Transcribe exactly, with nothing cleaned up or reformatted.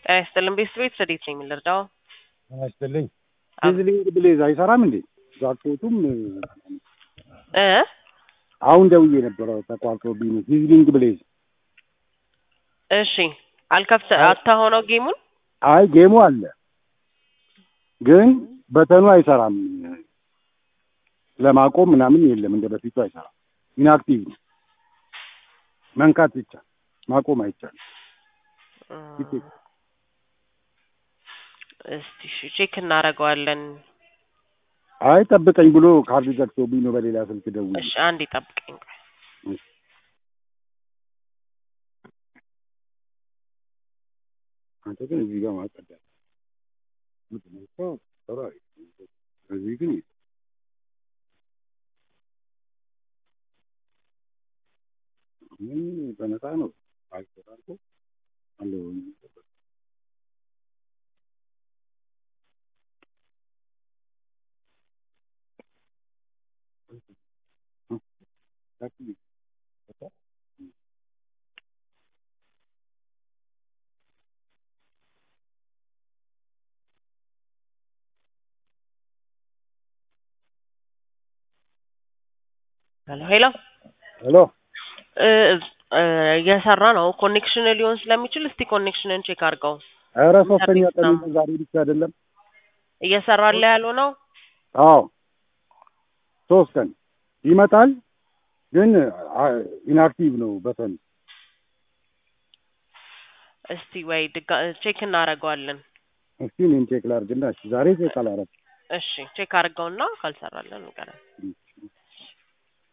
ጤና ይስጥልኝ ቤተሰቦች ረዲት ነኝ የምልረዳው። ጤና ይስጥልኝ ሲዝሊንግ ብሌዝ አይሰራም እንዴ? ጃኬቱም እ አሁን ደውዬ ነበር ተቋርጦብኝ ነው። ሲዝሊንግ ብሌዝ እሺ አልከፍተ አታሆነው ጌሙን አይ ጌሙ አለ ግን በተኑ አይሰራም። ለማቆም ምናምን የለም እንደ በፊቱ አይሰራም። ኢንአክቲቭ ነው። መንካት ብቻ ማቆም አይቻልም። እስቲ እሺ ቼክ እናደርገዋለን። አይ ጠብቀኝ ብሎ ካርድ ዘግቶብኝ ነው በሌላ ስልክ ደውዬ። እሺ አንዴ ጠብቀኝ። አንተ ግን እዚህ ጋር ማቀዳ ምንድነው ተራይ እዚህ ግን ምን በነፃ ነው አይተራልኩ አለው ሄሎ ሄሎ ሄሎ እ እየሰራ ነው። ኮኔክሽን ሊሆን ስለሚችል እስቲ ኮኔክሽንን ቼክ አድርገው። ኧረ ሶስተኛ ቀን ዛሬ ብቻ አይደለም እየሰራለ ያለው ነው። አዎ ሶስት ቀን ይመጣል ግን ኢንአክቲቭ ነው በተን። እስቲ ወይ ድጋ ቼክ እናደርገዋለን። እስቲ ምን ቼክ ላድርግና ዛሬ ቼክ አላረግ። እሺ ቼክ አድርገውና ካልሰራለን እንቀራለን።